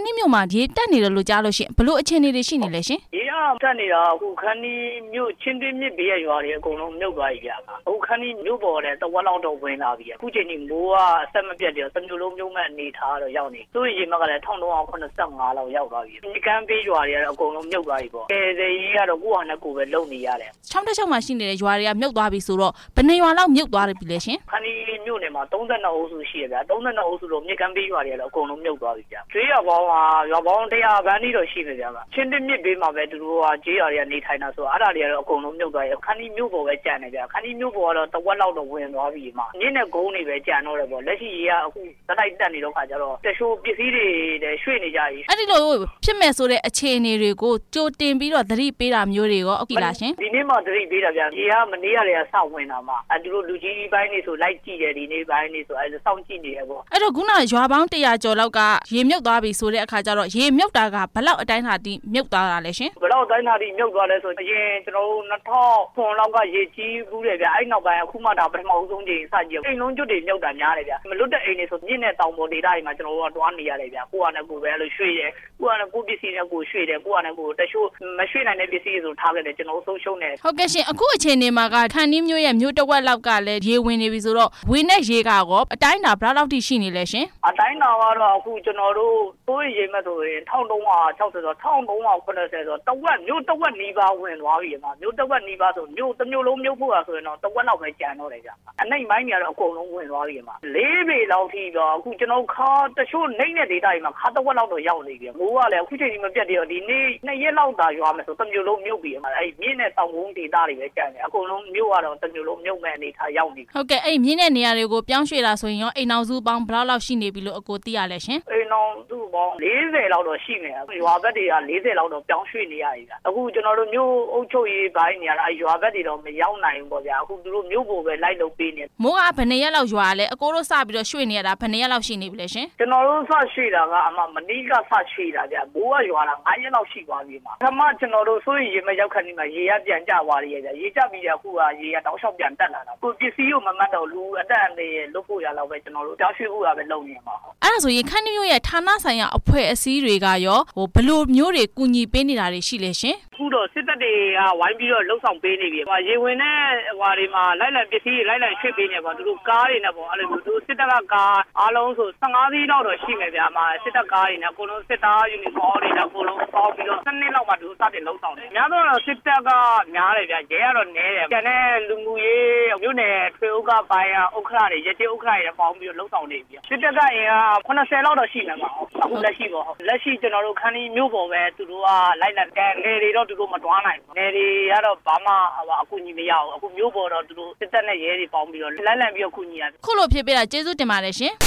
န်းနီးမြို့မှာရေတက်နေတယ်လို့ကြားလို့ရှိရင်ဘလို့အခြေအနေတွေရှိနေလဲရှင်ရေတက်နေတာအခုခန်းနီးမြို့ချင်းတွင်းမြစ်ဘေးရွာတွေအကုန်လုံးမြုပ်သွားပြီဗျာအခုခန်းနီးမြို့ပေါ်တဲ့တဝက်လောက်တော့ဝင်လာပြီအခုချိန်ကြီးမိုးကအဆက်မပြတ်တယ်တမျိုးလုံးမြုပ်မဲ့အနေထားတော့ရောက်နေသူ့ရေမကလည်း1385လောက်ရောက်သွားပြီဒီကမ်းဘေးရွာတွေကတော့အကုန်လုံးမြုပ်သွားပြီပေါ့ကဲကြီးကတော့ကိုယ့်ဟာနဲ့ကိုယ်ပဲလုံနေရတယ် 66မှာရှိနေတဲ့ရွာတွေကမြုပ်သွားပြီဆိုတော့ဘယ်နှစ်ရွာလောက်မြုပ်သွားတယ်ပြီလဲရှင်ခန်းနီးမြို့နယ်မှာ32အုပ်စုရှိရဗျာ32အုပ်စုလို့မြစ်ကမ်းဘေးရွာတွေကတော့အကုန်လုံးမြုပ်သွားပြီဗျာကျွေးရွာပေါင်းရွာပေါင်း100ခန်းနီးတော့ရှိနေကြပါချင်းတွင်းမြစ်ဘေးမှာပဲသူတို့ကကြေးရွာတွေကနေထိုင်တာဆိုတော့အဲ့ဒါတွေကတော့အကုန်လုံးမြုပ်သွားပြီခန်းနီးမြို့ပေါ်ပဲကြံနေဗျာခန်းနီးမြို့ပေါ်ကတော့တဝက်လောက်တော့ဝင်သွားပြီမှာမြစ်နဲ့ကုန်းတွေပဲကြံတော့တယ်ပေါ့လက်ရှိရေကအခုသတိုက်တက်နေတော့ခါကျတော့တချို့ပစ္စည်းတွေလည်းရွှေ့နေကြပြီအဲ့ဒီလိုဖြစ်မဲ့ဆိုတဲ့အခြေအနေတွေကိုကြိုတင်ပြီးတော့သတိပေးတာမျိုးတွေရောဟုတ်ကဲ့လားရှင်ဒီနေ့မှသတိပေးတာဗျာရေကမနေ့ကတည်းကစောင့်ဝင်တာမှာသူတို့လူကြီးပိုင်းနေဆိုလိုက်ကြည့်တယ်ဒီနေ့ပိုင်းနေဆိုစောင့်ကြည့်နေတယ်ပေါ့အဲ့တော့ခုနရွာပေါင်း100ကျော်လောက်ကရေမြုပ်သွားပြီဆိုတဲ့အခါကျတော့ရေမြုပ်တာကဘလောက်အတိုင်းဟာတိမြုပ်သွားတာလဲရှင်ဘလောက်အတိုင်းဟာတိမြုပ်သွားလဲဆိုအရင်ကျွန်တော်တို့2000လောက်ကရေကြီးဘူးတယ်ဗျာအဲ့နောက်ပိုင်းအခုမှဒါပထမဆုံးချိန်စကြည့်အိမ်လုံးကျွတ်တွေမြုပ်တာများတယ်ဗျာမလွတ်တဲ့အိမ်တွေဆိုမြင့်တဲ့တောင်ပေါ်ဒေသတွေမှာကျွန်တော်တို့ကတွားနေရတယ်ဗျာကိုကနဲ့ကိုပဲလို့ရွှေ့တယ်ကိုကနဲ့ကိုပစ္စည်းနဲ့ကိုရွှေ့တယ်ကိုကနဲ့ကိုတချို့မရွှေ့နိုင်တဲ့ပစ္စည်းတွေဆိုထားခဲ့တယ်ကျွန်တော်တို့ဆုံးရှုံးတယ်ဟုတ်ကဲ့ရှင်အခုအချိန်ဒီမှာကခန်းနီးမြို့ရဲ့မြို့တဝက်လောက်ကလည်းရေဝင်နေပြီဆိုတော့ဝင်တဲ့ရေကရောအတိုင်းတာဘယ်လောက်ထိရှိနေလဲရှင်အတိုင်းတာကတော့အခုကျွန်တော်တို့သိုးရေမဲ့ဆိုရင်1360ဆို1380ဆိုတဝက်မြို့တဝက်နီးပါးဝင်သွားပြီမှာမြို့တဝက်နီးပါးဆိုမြို့တစ်မြို့လုံးမြုပ်ဖို့ဆိုရင်တော့တဝက်လောက်ပဲကျန်တော့တယ်ကြာအနိုင်မိုင်းတွေကတော့အကုန်လုံးဝင်သွားပြီမှာ4ပေလောက်ထိတော့အခုကျွန်တော်ခါတချို့နှိမ့်တဲ့ဒေသတွေမှာခါတဝက်လောက်တော့ရောက်နေပြီမိုးကလည်းအခုချိန်ကြီးမပြတ်သေးတော့ဒီနေ့2ရက်လောက်သာရွာမယ်ဆိုတစ်မြို့လုံးမြုပ်ပြီမှာအဲ့မြင်းနဲ့တောင်ကုန်းဒေသတွေပဲကျန်တယ်အကုန်လုံးမြို့ကတော့တစ်မြို့လုံးမြုပ်မဲ့အနေထားရောက်နေပြီဟုတ်ကဲ့အဲ့မြင်းတဲ့နေရာတွေကိုပြောင်းရွှေ့တာဆိုရင်ရောအိမ်အောင်စုပေါင်းဘယ်လောက်ရှိနေပြီလို့အကိုသိရလဲရှင်အိမ်အောင်စုပေါင်း40လောက်တော့ရှိနေတယ်ရွာဘက်တွေက40လောက်တော့ပြောင်းရွှေ့နေရပြီအခုကျွန်တော်တို့မြို့အုပ်ချုပ်ရေးပိုင်းနေရတာရွာဘက်တွေတော့မရောက်နိုင်ဘူးပေါ့ဗျာအခုသူတို့မြို့ပေါ်ပဲလိုက်လုပ်ပေးနေမိုးကဘယ်နှစ်ရက်လောက်ရွာလဲအကိုတို့စပြီးတော့ရွှေ့နေရတာဘယ်နှစ်ရက်လောက်ရှိနေပြီလဲရှင်ကျွန်တော်တို့စရွှေ့တာကအမနီးကစရွှေ့တာဗျာမိုးကရွာတာ9ရက်လောက်ရှိသွားပြီမှာပထမကျွန်တော်တို့ဆိုရင်ရေမရောက်ခဏနေမှာရေကပြန်ကျသွားရည်ဗျာရေကျပြီးအခုကရေကတောက်လျှောက်ပြန်တက်လာတာကိုပစ္စည်းကိုမမှတ်တော့လူအတက်အနေလွတ်ဖို့ရလောက်ပဲကျွန်တော်တို့တောက်ရွှေ့ဖို့ရပဲလုပ်နေမှာအဲ့ဒါဆိုရင်ခန်းမျိုးရဲ့ဌာနဆိုင်ရာအဖွဲ့အစည်းတွေကရောဘယ်လိုမျိုးတွေကူညီပေးနေတာတွေရှိလဲရှင်အခုတော့စစ်တပ်တွေကဝိုင်းပြီးတော့လှုပ်ဆောင်ပေးနေပြီရေဝင်တဲ့ဟွာတွေမှာလိုက်လံပစ္စည်းတွေလိုက်လံရွှေ့ပေးနေပါသူတို့ကားတွေနဲ့ပေါ့အဲ့လိုသူစစ်တပ်ကကားအားလုံးဆို15စီးလောက်တော့ရှိမယ်ဗျာမှာစစ်တပ်ကားတွေနဲ့အကုန်လုံးစစ်သားယူနီဖောင်းတွေနဲ့အကုန်လုံးပေါင်းပြီးတော့7နှစ်လောက်မှသူတို့စတင်လှုပ်ဆောင်တယ်များတော့စစ်တပ်ကများတယ်ဗျာရဲကတော့နည်းတယ်ကျန်တဲ့လူမှုရေးမြို့နယ်ထွေအုပ်ကပိုင်းဥက္ခရာတွေရဲတိဥက္ခရာတွေပေါင်းပြီးတော့လှုပ်ဆောင်နေပြီစစ်တပ်ကအင်အား80လောက်တော့ရှိမှာပါအခုလက်ရှိပေါ့လက်ရှိကျွန်တော်တို့ခန်းဒီမြို့ပေါ်ပဲသူတို့ကလိုက်လက်ကန်ငယ်တွေတော့သူတို့မတွားနိုင်ဘူးငယ်တွေကတော့ဘာမှအကူအညီမရဘူးအခုမြို့ပေါ်တော့သူတို့စစ်တပ်နဲ့ရဲတွေပေါင်းပြီးတော့လက်လံပြီးတော့ကူညီရတယ်ခုလိုဖြစ်ပေးတာကျေးဇူးတင်ပါတယ်ရှင်